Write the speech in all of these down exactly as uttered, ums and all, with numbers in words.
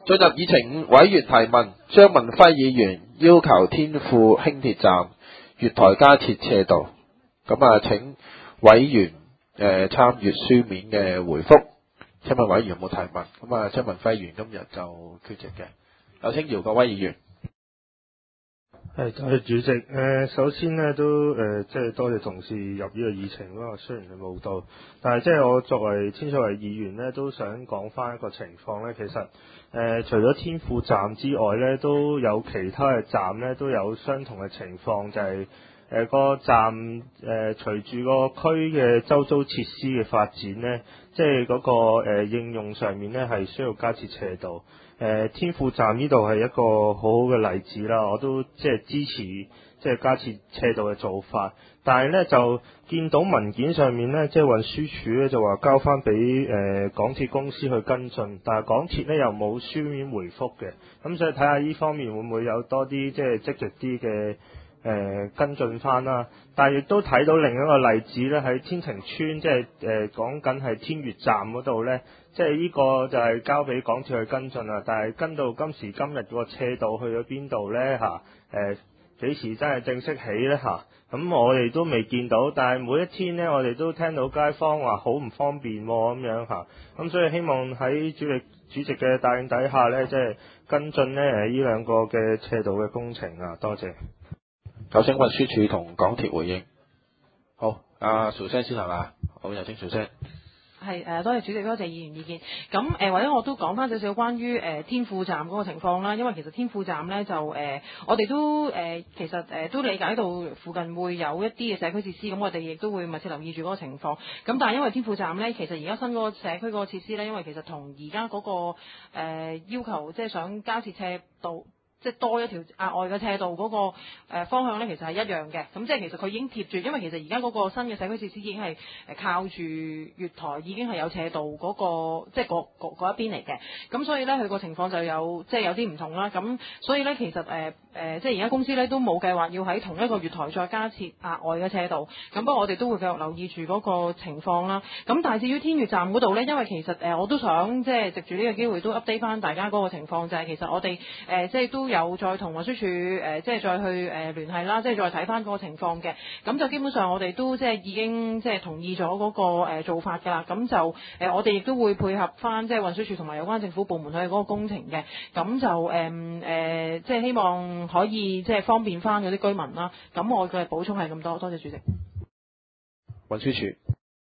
進入議程，委員提問。張文輝議員要求天富輕鐵站月台加設斜道。咁啊，請委員誒參閱書面嘅回覆。請問委員有冇提問？咁啊，張文輝議員今日就缺席嘅。有請姚國威議員。 係，多謝主席。誒、呃，首先呢，都誒、呃，即係多謝同事入呢個議程啦。雖然係冇到，但係即係我作為天水圍議員呢，都想講翻一個情況呢。其實誒、呃，除咗天富站之外呢，都有其他嘅站呢，都有相同嘅情況，就係、是、誒、呃、個站誒、呃、隨住個區嘅周遭設施嘅發展呢，即係嗰、那個誒、呃、應用上面呢，係需要加設斜道。誒、呃、天富站呢度係一個好好嘅例子啦，我都即係支持即係加設斜道嘅做法，但係呢，就見到文件上面呢，即係運輸署呢，就話交翻俾誒港鐵公司去跟進，但係港鐵呢又冇書面回覆嘅，咁所以睇下呢方面會唔會有多啲即係積極啲嘅誒跟進翻啦。但係亦都睇到另一個例子呢，喺天晴邨，即係誒講緊係天悦站嗰度呢。即係呢個就係交俾港鐵去跟進啦，但係跟到今時今日個斜道去咗邊度呢？嚇、啊？誒幾時真係正式起呢？嚇、啊？咁我哋都未見到，但係每一天呢，我哋都聽到街坊話好唔方便喎、啊、咁樣嚇。咁、啊、所以希望喺主席主席嘅帶領底下呢，即係跟進呢誒呢兩個嘅斜道嘅工程啊，多謝。 有請運輸署同港鐵回應。好，阿蘇生先係嘛？好，有請蘇生。 係誒，多謝主席，多謝議員意見。咁誒、呃，或者我都講翻少少關於誒、呃、天富站嗰個情況啦。因為其實天富站咧就誒、呃，我哋都誒、呃、其實誒、呃、都理解到附近會有一啲嘅社區設施，咁我哋亦都會密切留意住嗰個情況。咁但係因為天富站咧，其實而家新嗰個社區嗰個設施咧，因為其實同而家嗰個、呃、要求，即係想加設斜道。即係多一條額外嘅斜道嗰個誒方向咧，其實係一樣嘅。咁即係其實佢已經貼住，因為其實而家嗰個新嘅社區設施已經係誒靠住月台，已經係有斜道嗰個即係嗰嗰嗰一邊嚟嘅。咁所以咧，佢個情況就有即係有啲唔同啦。咁所以咧，其實誒誒、呃、即係而家公司咧都冇計劃要喺同一個月台再加設額外嘅斜道。咁不過我哋都會繼續留意住嗰個情況啦。咁但係至於天悦站嗰度咧，因為其實誒、呃、我都想即係藉住呢個機會都 update 翻大家嗰個情況，就係、是、其實我哋誒、呃、即係都有再同運輸署誒即係再去誒、呃、聯繫啦，即係再睇翻嗰個情況嘅。咁就基本上我哋都即係已經即係同意咗嗰個誒做法㗎啦。咁就誒、呃、我哋亦都會配合翻即係運輸署同埋有關政府部門去嗰個工程嘅。咁就誒誒、呃呃、即係希望可以即係方便翻嗰啲居民啦。咁我嘅補充係咁多，多謝主席。 運輸署。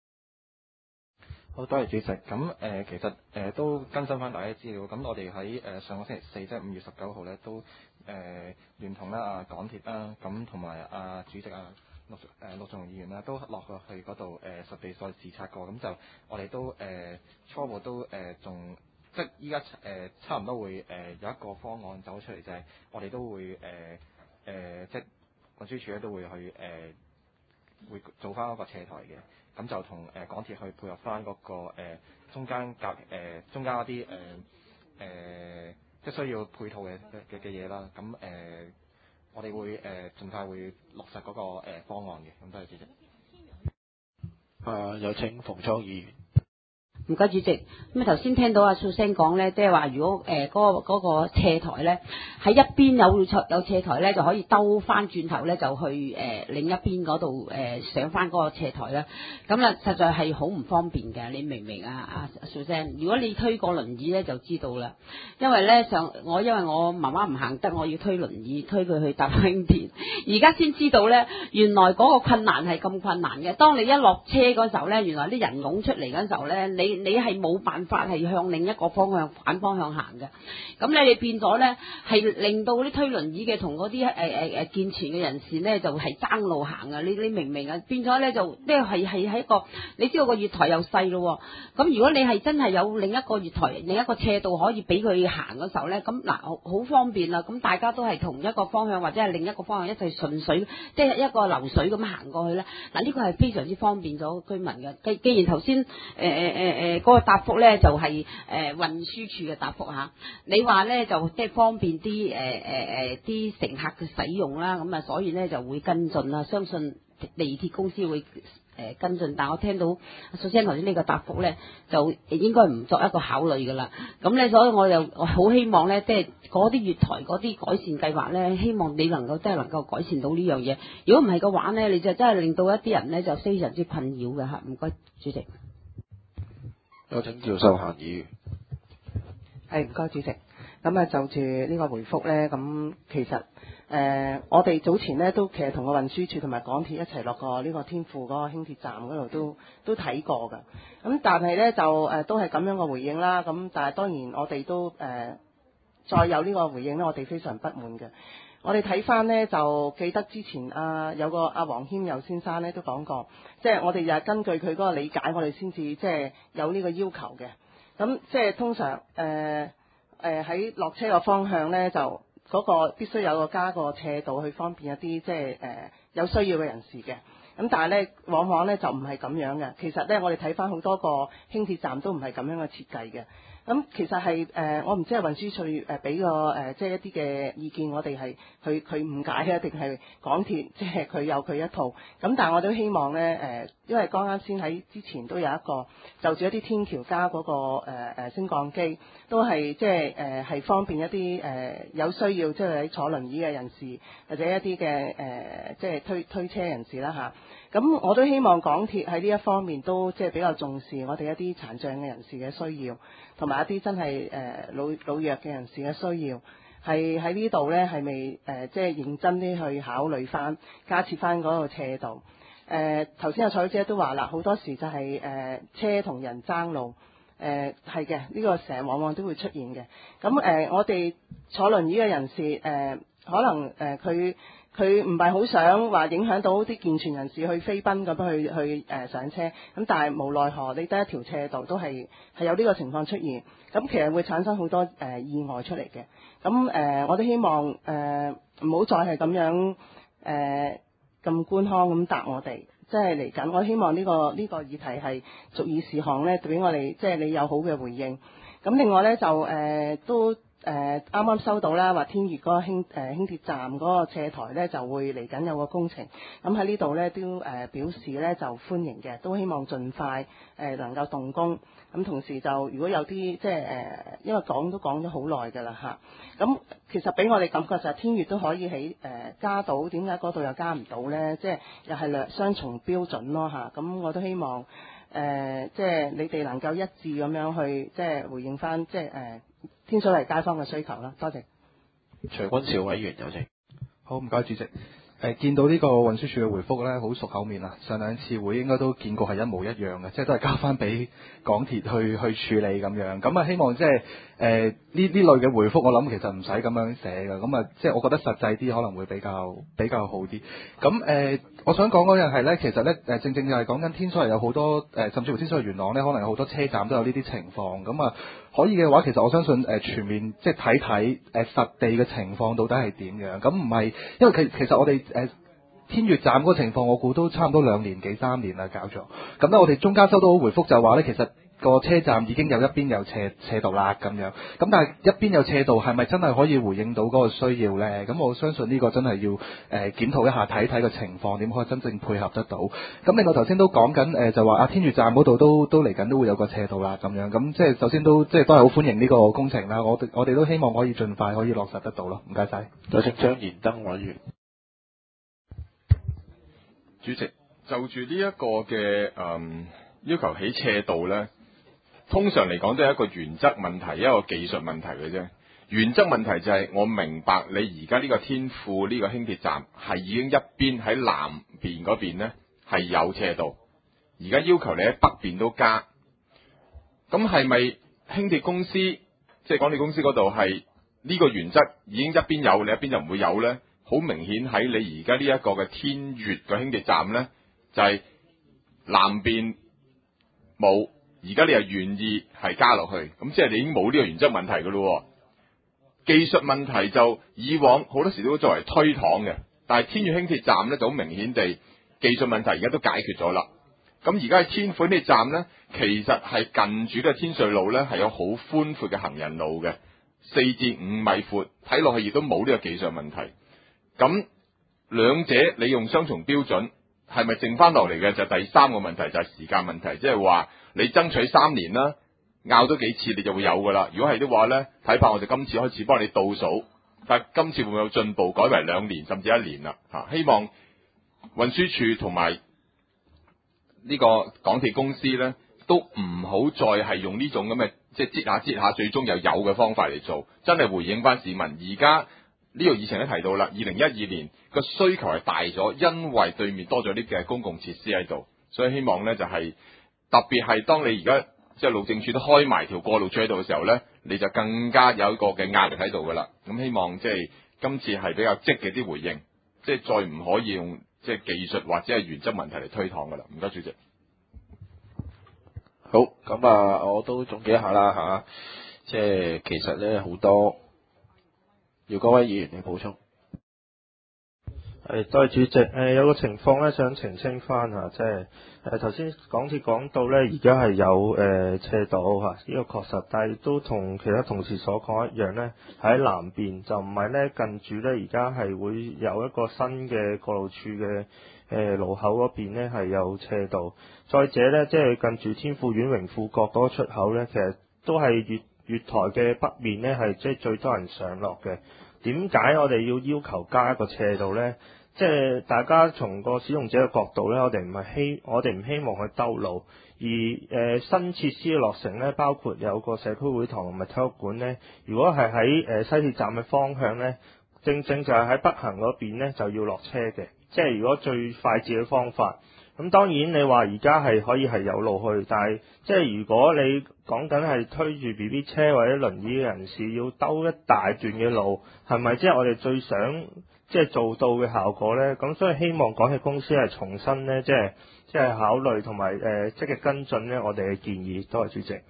好，多謝主席。咁誒、呃，其實誒、呃、都更新翻大家資料。咁我哋喺誒上個星期四，即係五月十九號咧，都誒、呃、聯同啦啊港鐵啦，咁同埋啊主席啊陸誒陸頌雄議員啦，都落過去嗰度誒實地再視察過。咁就我哋都誒、呃、初步都誒仲、呃、即係依家誒差唔多會誒、呃、有一個方案走出嚟，就係、是、我哋都會誒誒、呃、即係運輸署咧都會去誒、呃、會做翻一個斜台嘅。咁就同誒港鐵去配合翻、那、嗰個、呃、中間隔誒、呃、中間一啲誒誒即係需要配套嘅嘅嘅嘢啦。咁誒、呃、我哋會誒盡快會落實嗰、那個、呃、方案嘅。咁多謝主席。 啊，有請馮昌議員。 唔該主席，咁啊頭先聽到阿蘇生講咧，即係話如果誒嗰個嗰個斜台咧喺一邊有斜有斜台咧，就可以兜翻轉頭咧，就去誒另一邊嗰度誒上翻嗰個斜台啦。咁啊，實在係好唔方便嘅，你明唔明啊？阿蘇生，如果你推過輪椅咧，就知道啦。因為咧上我因為我媽媽唔行得，我要推輪椅推佢去搭輕鐵，而家先知道咧，原來嗰個困難係咁困難嘅。當你一落車嗰時候咧，原來啲人湧出嚟嗰時候咧，你你係冇辦法係向另一個方向反方向行嘅，咁你哋變咗咧係令到啲推輪椅嘅同嗰啲誒誒誒健全嘅人士咧就係、是、爭路行啊！你你明唔明啊？變咗咧就即係係係喺一個你知道個月台又細咯，咁如果你係真係有另一個月台另一個斜道可以俾佢行嗰時候咧，咁嗱好方便啦，咁大家都係同一個方向或者係另一個方向一齊順水，即係一個流水咁行過去咧，嗱呢個係非常之方便咗居民嘅。既既然頭先誒誒誒誒。誒誒嗰個答覆咧就係、是、誒、呃、運輸署嘅答覆嚇，你話咧就即係方便啲誒誒誒啲乘客嘅使用啦，咁啊所以咧就會跟進啦，相信地鐵公司會誒、 誒跟進，但我聽到首先頭先呢個答覆咧，就應該唔作一個考慮㗎啦。咁咧，所以我又我好希望咧，即係嗰啲月台嗰啲改善計劃咧，希望你能夠真係能夠改善到呢樣嘢。如果唔係嘅話咧，你就真係令到一啲人咧就非常之困擾嘅嚇。唔該，主席。 有請趙秀嫻議員。 係唔該，主席。咁啊，就住呢個回覆咧，咁其實誒、呃，我哋早前咧都其實同個運輸署同埋港鐵一齊落過呢個天富嗰個輕鐵站嗰度都都睇過㗎。咁但係咧就誒、呃、都係咁樣嘅回應啦。咁但係當然我哋都誒、呃、再有呢個回應咧，我哋非常不滿嘅。我哋睇翻呢，就記得之前啊有個阿黃謙佑先生咧都講過，即係我哋又係根據佢嗰個理解，我哋先至即係有呢個要求嘅。咁即係通常誒誒喺落車個方向咧，就嗰個必須有個加個斜道去方便一啲即係誒有需要嘅人士嘅。咁但係咧，往往咧就唔係咁樣嘅。其實咧，我哋睇翻好多個輕鐵站都唔係咁樣嘅設計嘅。咁其實係誒、呃，我唔知係運輸署誒俾個誒，即係一啲嘅意見，我哋係佢佢誤解嘅，定係港鐵即係佢有佢一套。咁但係我都希望咧誒、呃，因為剛啱先喺之前都有一個就住一啲天橋加嗰、那個誒、呃、升降機，都係即係誒係方便一啲誒、呃、有需要即係喺坐輪椅嘅人士，或者一啲嘅誒即係推推車人士啦嚇。咁我都希望港鐵喺呢一方面都即係比較重視我哋一啲殘障嘅人士嘅需要，同埋一啲真係誒老老弱嘅人士嘅需要，係喺呢度呢係未誒即係認真啲去考慮翻加設翻嗰個斜道。誒頭先阿彩姐都話啦，好多時就係、是、誒、呃、車同人爭路，誒係嘅，呢、這個成日往往都會出現嘅。咁誒、呃、我哋坐輪椅嘅人士誒、呃、可能誒佢。呃佢唔係好想話影響到啲健全人士去飛奔咁去去誒、呃、上車，咁但係無奈何你得一條斜道都係係有呢個情況出現，咁其實會產生好多誒、呃、意外出嚟嘅。咁誒、呃、我都希望誒唔好再係咁樣誒咁官腔咁答我哋，即係嚟緊我希望呢、呢個呢、呢個議題係逐議事項咧，俾我哋即係你有好嘅回應。咁另外咧就誒、呃、都。誒啱啱收到啦，話天悅嗰個輕誒、呃、輕鐵站嗰個斜台咧就會嚟緊有個工程，咁喺呢度咧都誒、呃、表示咧就歡迎嘅，都希望盡快誒、呃、能夠動工。咁同時就如果有啲即係誒、呃，因為講都講咗好耐㗎啦嚇。咁其實俾我哋感覺就係天悅都可以喺誒、呃、加到，點解嗰度又加唔到咧？即係又係兩雙重標準咯嚇。咁我都希望誒、呃，即係你哋能夠一致咁樣去即係回應翻即係誒。呃天水圍街坊嘅需求啦，多謝。 徐君兆委員有請。 好，唔該主席。誒見到呢個運輸署嘅回覆呢，好熟口面啦。上兩次會應該都見過係一模一樣嘅，即係都係交翻俾港鐵去去處理咁樣。咁啊，希望即係誒呢呢類嘅回覆，我諗其實唔使咁樣寫嘅。咁啊，即係我覺得實際啲可能會比較比較好啲。咁誒、呃，我想講嗰樣係呢，其實呢，誒正正就係講緊天水圍有好多誒、呃，甚至乎天水圍元朗呢，可能有好多車站都有呢啲情況。咁啊，可以嘅話，其實我相信誒、呃、全面即係睇睇誒實地嘅情況到底係點樣。咁唔係因為其其實我哋。誒、呃、天悅站嗰個情況，我估都差唔多兩年幾三年啦，搞咗。咁咧，我哋中間收到回覆就話咧，其實個車站已經有一邊有斜斜道啦咁樣。咁但係一邊有斜道係咪真係可以回應到嗰個需要咧？咁我相信呢個真係要誒、呃、檢討一下，睇睇個情況點可以真正配合得到。咁另外頭先都講緊誒，就話啊天悅站嗰度都都嚟緊都會有個斜道啦咁樣。咁即係首先都即係都係好歡迎呢個工程啦。我哋我哋都希望可以盡快可以落實得到咯。唔該晒。 有請張賢登委員。 主席，就住呢一個嘅誒要求起斜道呢，通常嚟講都係一個原則問題，一個技術問題嘅啫。原則問題就係我明白你而家呢個天富呢個輕鐵站係已經一邊喺南邊嗰邊呢係有斜道，而家要求你喺北邊都加。咁係咪輕鐵公司即係港鐵公司嗰度係呢個原則已經一邊有，你一邊就唔會有呢？好明顯喺你而家呢一個嘅天悅嘅輕鐵站呢，就係、是、南邊冇，而家你又願意係加落去，咁即係你已經冇呢個原則問題㗎咯。技術問題就以往好多時都作為推搪嘅，但係天悅輕鐵站呢就好明顯地技術問題而家都解決咗啦。咁而家喺天富呢站呢，其實係近住呢個天瑞路呢，係有好寬闊嘅行人路嘅，四至五米闊，睇落去亦都冇呢個技術問題。咁兩者你用雙重標準， 係咪剩翻落嚟嘅就第三個問題就係時間問題，即係話你爭取三年啦，拗多幾次你就會有噶啦。如果係的話咧，睇怕我哋今次開始幫你倒數，但今次會唔會有進步，改為兩年甚至一年啦？嚇，希望運輸署同埋呢個港鐵公司咧，都唔好再係用呢種咁嘅即係擠下擠下，最終又有嘅方法嚟做，真係回應翻市民。而家呢個議程都提到啦，二零一二年個需求係大咗，因為對面多咗啲嘅公共設施喺度，所以希望咧就係、是、特別係當你而家即係路政署都開埋條過路處喺度嘅時候咧，你就更加有一個嘅壓力喺度噶啦。咁希望即係今次係比較積極啲回應，即係再唔可以用即係技術或者係原則問題嚟推搪噶啦。唔該，主席。 好，咁啊，我都總結一下啦吓，即係其實咧好多要各位議員嘅補充。 係，多謝主席。誒、呃、有個情況咧，想澄清翻嚇，即係誒頭先港鐵講到咧，而家係有誒、呃、斜道嚇，呢、這個確實，但係都同其他同事所講一樣咧，喺南邊就唔係咧近住咧，而家係會有一個新嘅過路處嘅誒路口嗰邊咧係有斜道。再者咧，即係近住天富苑榮富閣嗰個出口咧，其實都係月月台嘅北面咧係即係最多人上落嘅。點解我哋要要求加一個斜道咧？即係大家從個使用者嘅角度咧，我哋唔係希我哋唔希望去兜路，而誒、呃、新設施嘅落成咧，包括有個社區會堂同埋體育館咧，如果係喺誒西鐵站嘅方向咧，正正就係喺北行嗰邊咧就要落車嘅，即係如果最快捷嘅方法。咁當然你話而家係可以係有路去，但係即係如果你講緊係推住 B B 車或者輪椅嘅人士要兜一大段嘅路，係咪即係我哋最想即係做到嘅效果呢？咁所以希望港鐵公司係重新呢，即係即係考慮同埋誒積極跟進呢我哋嘅建議。多謝主席。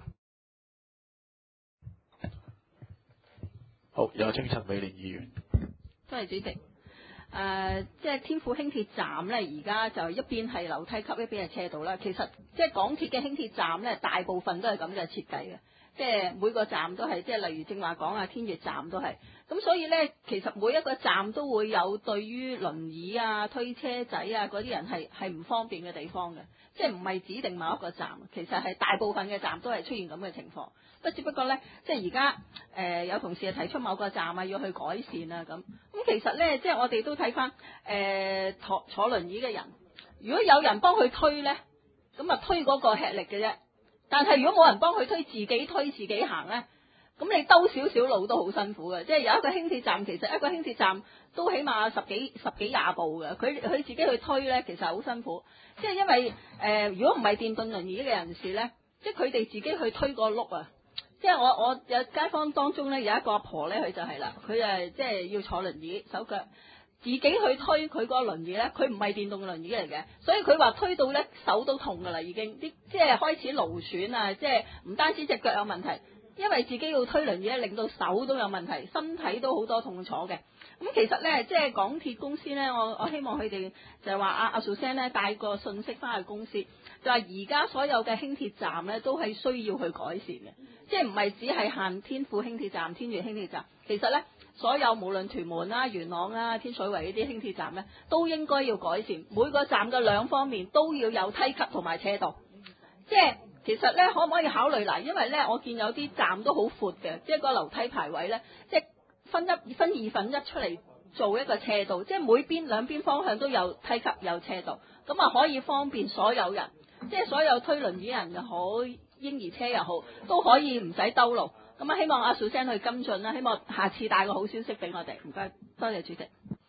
好，有清陳美玲議員。 多謝主席。誒、呃，即係天富輕鐵站咧，而家就一邊係樓梯級，一邊係斜道啦。其實即係港鐵嘅輕鐵站咧，大部分都係咁嘅設計嘅，即係每個站都係，即係例如正話講啊，天悅站都係。咁所以咧，其實每一個站都會有對於輪椅啊、推車仔啊嗰啲人係係唔方便嘅地方嘅，即係唔係指定某一個站，其實係大部分嘅站都係出現咁嘅情況。不只不過咧，即係而家誒有同事係提出某個站啊要去改善啊咁。咁其實咧，即係我哋都睇翻誒坐坐輪椅嘅人，如果有人幫佢推咧，咁啊推嗰個吃力嘅啫。但係如果冇人幫佢推，自己推自己行咧，咁你兜少少路都好辛苦嘅。即係有一個輕鐵站，其實一個輕鐵站都起碼十幾十幾廿部嘅，佢佢自己去推咧，其實好辛苦。即係因為誒、呃，如果唔係電動輪椅嘅人士咧，即係佢哋自己去推個轆啊。即係我我有街坊當中咧有一個阿婆咧，佢就係啦，佢誒即係要坐輪椅手腳自己去推佢嗰個輪椅咧，佢唔係電動輪椅嚟嘅，所以佢話推到咧手都痛噶啦，已經啲即係開始勞損啊，即係唔單止隻腳有問題，因為自己要推輪椅咧，令到手都有問題，身體都好多痛楚嘅。咁其實咧，即係港鐵公司咧，我我希望佢哋就係話阿阿 Susan 咧帶個信息翻去公司，就係而家所有嘅輕鐵站咧都係需要去改善嘅。即係唔係只係限天富輕鐵站、天悅輕鐵站，其實咧所有無論屯門啦、元朗啦、天水圍呢啲輕鐵站咧，都應該要改善。每個站嘅兩方面都要有梯級同埋斜道。即係其實咧，可唔可以考慮嗱？因為咧，我見有啲站都好闊嘅，即係個樓梯排位咧，即係分一分二分一出嚟做一個斜道，即係每邊兩邊方向都有梯級有斜道，咁啊可以方便所有人，即係所有推輪椅人又好，嬰兒車又好，都可以唔使兜路。咁啊，希望阿 Susan 去跟進啦，希望下次帶個好消息俾我哋。唔該，多謝主席。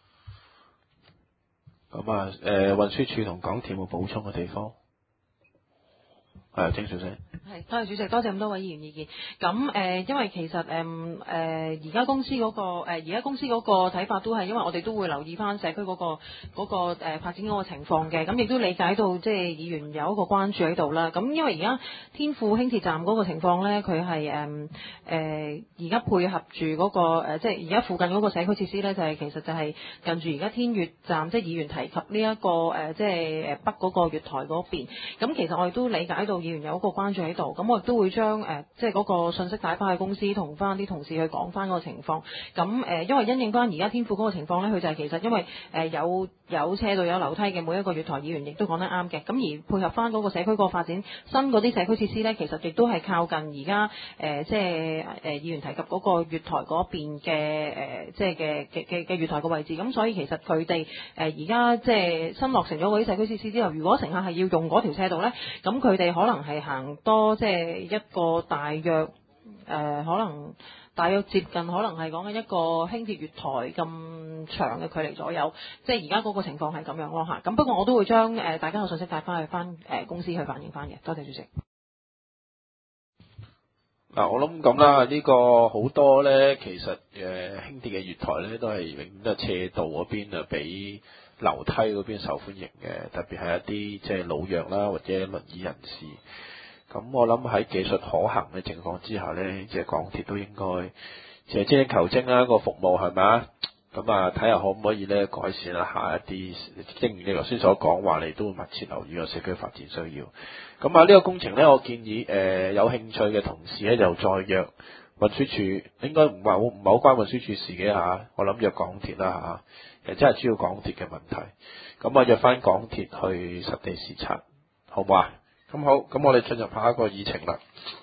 咁啊，誒運輸署同港鐵有冇補充嘅地方？係，鄭小姐。 係，多謝主席，多謝咁多位議員意見。咁誒、呃，因為其實誒誒，而、呃、家公司嗰、那個誒，而、呃、家公司嗰個睇法都係，因為我哋都會留意翻社區嗰、那個嗰、那個誒、呃、發展嗰個情況嘅。咁亦都理解到即係議員有一個關注喺度啦。咁因為而家天富輕鐵站嗰個情況咧，佢係誒誒而家配合住嗰、那個、呃、即係而家附近嗰個社區設施咧，就係、是、其實就係近住而家天悅站，即係議員提及呢、這、一個誒、呃，即係誒北嗰個月台嗰邊。咁其實我哋都理解到議員有一個關注喺度，咁我亦都會將誒、呃、即係嗰個信息帶翻去公司，同翻啲同事去講翻嗰個情況。咁誒、呃，因為因應翻而家天富嗰個情況咧，佢就係其實因為誒、呃、有有斜道有樓梯嘅每一個月台議員亦都講得啱嘅。咁而配合翻嗰個社區個發展，新嗰啲社區設施呢，其實亦都係靠近而家誒即係誒議員提及嗰個月台嗰邊嘅誒即係嘅嘅嘅嘅月台嘅位置。咁所以其實佢哋誒而家即係新落成咗嗰啲社區設施之後，如果乘客係要用嗰條車道呢，咁佢哋可能係行多即係一個大約誒、呃、可能。大約接近可能係講緊一個輕鐵月台咁長嘅距離左右，即係而家嗰個情況係咁樣咯嚇。咁不過我都會將誒大家嘅信息帶翻去翻誒公司去反映翻嘅。多謝主席。 嗱，我諗咁啦，呢個好多咧，其實誒輕鐵嘅月台咧都係永遠都係斜道嗰邊啊，比樓梯嗰邊受歡迎嘅，特別係一啲即係老弱啦或者輪椅人士。咁我諗喺技術可行嘅情況之下呢，即係港鐵都應該即係精益求精啦，個服務係咪啊？咁啊，睇下可唔可以咧改善一下一啲，正如你頭先所講話，你都會密切留意個社區發展需要。咁啊，呢個工程呢，我建議誒、呃、有興趣嘅同事咧就再約運輸署，應該唔係好唔係好關運輸署事嘅嚇，我諗約港鐵啦嚇，誒真係主要港鐵嘅問題。咁啊約翻港鐵去實地視察，好唔好啊？咁好，咁我哋進入下一個議程啦。